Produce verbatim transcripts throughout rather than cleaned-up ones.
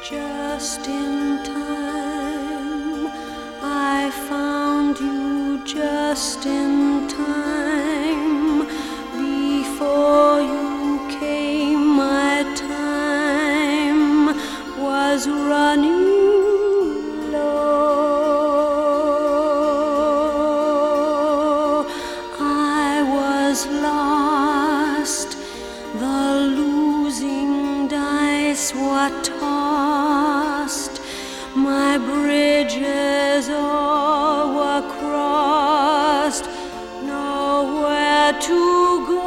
Just in time, I found you just in time. Before you came, my time was running low. I was lost, the losing dice were tossed, my bridges all were crossed, nowhere to go.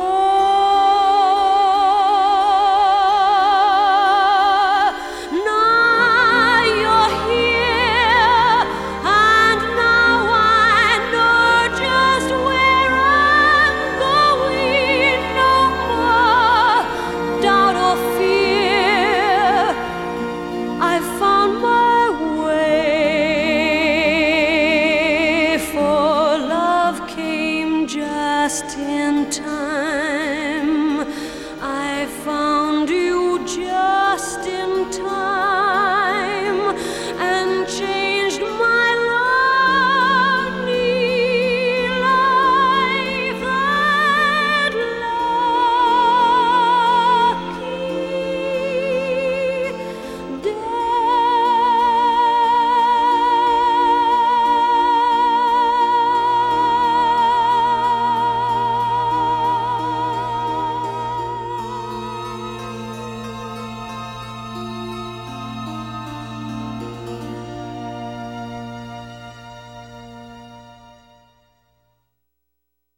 Now you're here, and now I know just where I'm going. No more doubt or fear, I found my way, for love came just in time. I found you just